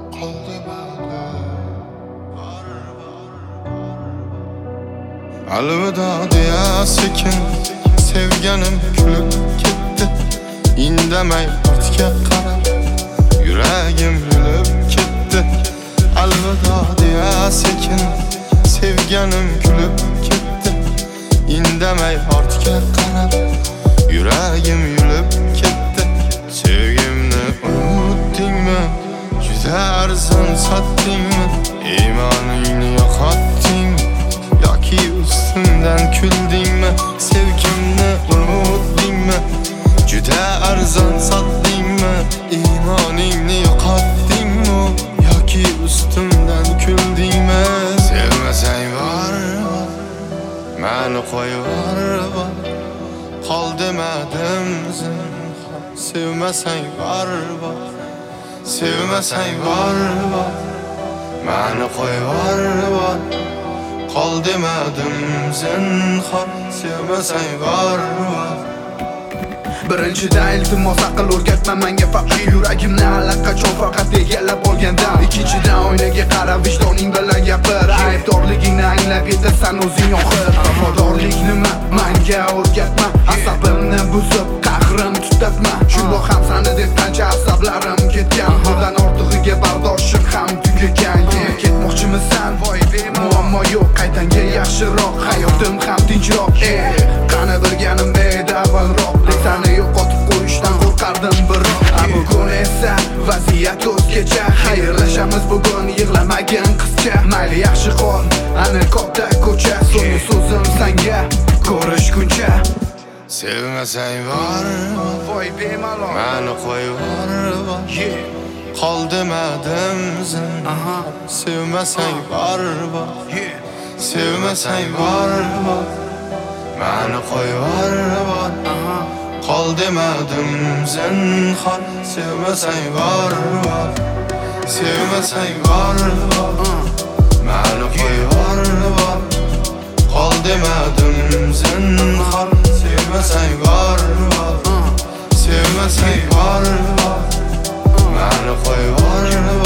Alvida deya sekin sevganim kulib ketdi. Indamay ortga qarab yuragim yulib ketdi. Alvida deya sekin sevganim kulib ketdi. Indamay ortga qarab yuragim yulib ketdi. Sevgimni unutdingmi? Juda arzon sotdingmi? Iymoningni yo'qotding yoki ustimdan kuldingmi? Sevgimni unutdingmi? Juda arzon sotdingmi? Iymoningni yo'qotdingmi yoki ustimdan kuldingmi? Sevmasang bormi? Meni qo'yib yuborma. Qol demadim zinhor. Sevmasang bormi? Sevmasang bormi? Meni qo'yib yuborma. Qol demadim zinhor. Sevmasang bormi? Birinchidan iltimos aql o'rgatma menga faqat yuragimni allaqachon faqat egallab olgandan. Ikkinchidan oynaga qarab vijdoning bilan gapir. Aybdorligingni anglab yetasan o'zing oxir. Vafodorlik nima? Menga o'rgatma. Asabimni buzib qahrim tutatma. Shundoq ham sani deb qancha asablarim ketgan. Bundan ortig'iga bardoshim ham tugagan. Ketmoqchimisan? Voy muammo yo'q, qaytanga yaxshiroq. Hayotim ham tinchroq. Qani bilganimda edi avvalroq. Seni yo'qotib qo'yishdan qo'rqardim biroq. Bugun esa vaziyat o'zgacha. Xayrlashamiz bugun, yig'lamagin qizcha. Mayli yaxshi qol, ana katta ko'cha. So'nggi so'zim senga ko'rishguncha. Sevmasang bormi? Voy bemalol meni qo'yib yuborma. Qol demadim zinhor. Sevmasang bormi? Sevmasang bormi? Meni qo'yib yuborma. Qol demadim zinhor. Sevmasang bormi? Sevmasang bormi? Meni qo'yib yuborma. Qol demadim zinhor. Sevmasang bormi? Sevmasang bormi? Meni qo'yib yuborma.